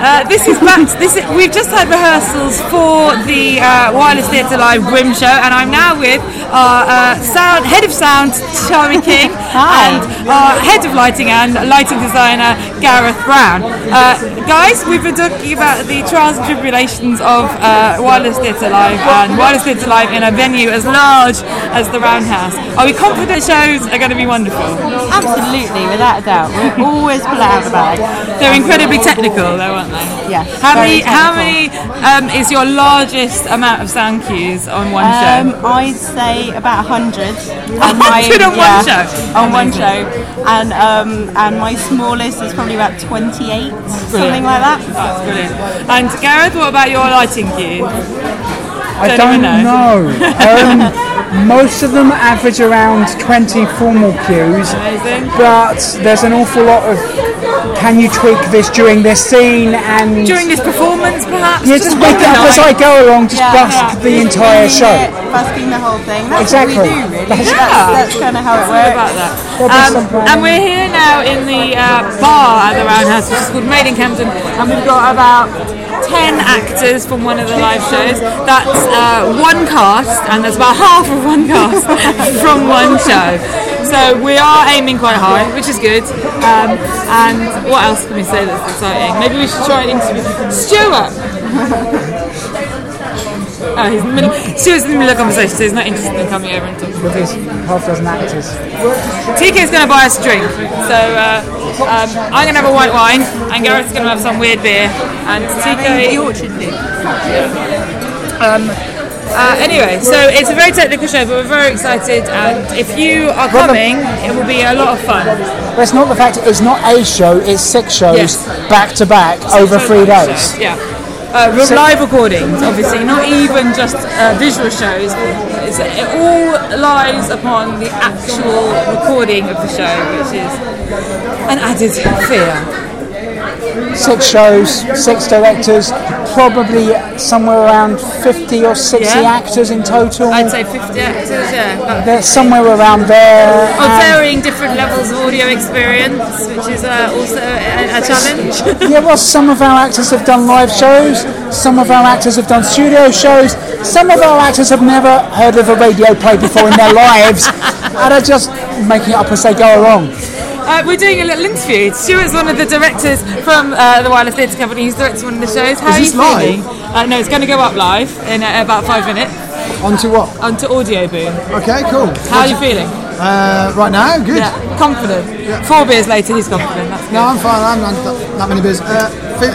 We've just had rehearsals for the Wireless Theatre Live Grimm show, and I'm now with our head of sound, Charlie King, and our head of lighting and lighting designer, Gareth Brown. Guys, we've been talking about the trials and tribulations of Wireless Theatre Live and Wireless Theatre Live in a venue as large as the Roundhouse. Are we confident shows are going to be wonderful? Absolutely, without a doubt. We're always glad about it. They're incredibly technical, though, aren't they? Yes. How many is your largest amount of sound cues on one show? I'd say about 100. 100 on one show? On one show. And my smallest is probably about 28, something like that. That's brilliant. And Gareth, what about your lighting cue? I don't know. Most of them average around 20 formal cues. Amazing. But there's an awful lot of, can you tweak this during this scene and during this performance, perhaps? Yeah, just make it up as I go along, just busk the entire show. Busking the whole thing. That's exactly what we do, really. That's kind of how it works. About that. And we're here now in the bar at the Roundhouse, which is called Made in Camden, and we've got about 10 actors from one of the live shows. That's one cast, and there's about half of one cast from one show. So we are aiming quite high, which is good. And what else can we say that's exciting? Maybe we should try and interview Stuart. Stuart's in the middle of a conversation, so he's not interested in coming over and talking. With his half dozen actors. TK's going to buy us a drink, so I'm going to have a white wine, and Gareth's going to have some weird beer, and TK... the orchard thing. Anyway, so it's a very technical show, but we're very excited, and if you are coming, it will be a lot of fun. But it's not the fact, it's not a show, it's 6 shows back to back over 3 days. Yeah. Live recordings, obviously, not even just visual shows. It all lies upon the actual recording of the show, which is an added fear. 6 shows, 6 directors, probably somewhere around 50 or 60 actors in total. I'd say 50 actors, yeah. They're somewhere around there. Of varying different levels of audio experience, which is also a challenge. Yeah, well, some of our actors have done live shows, some of our actors have done studio shows, some of our actors have never heard of a radio play before in their lives, and are just making it up as they go along. We're doing a little interview. Stuart's one of the directors from the Wireless Theatre Company. He's directing one of the shows. How are you feeling? No, it's going to go up live in about 5 minutes. Onto what? Onto Audio Boom. Okay, cool. How are you feeling? Right now, good. Yeah, confident. Yeah. 4 beers later, he's confident. That's good. No, I'm fine. I'm not that many beers.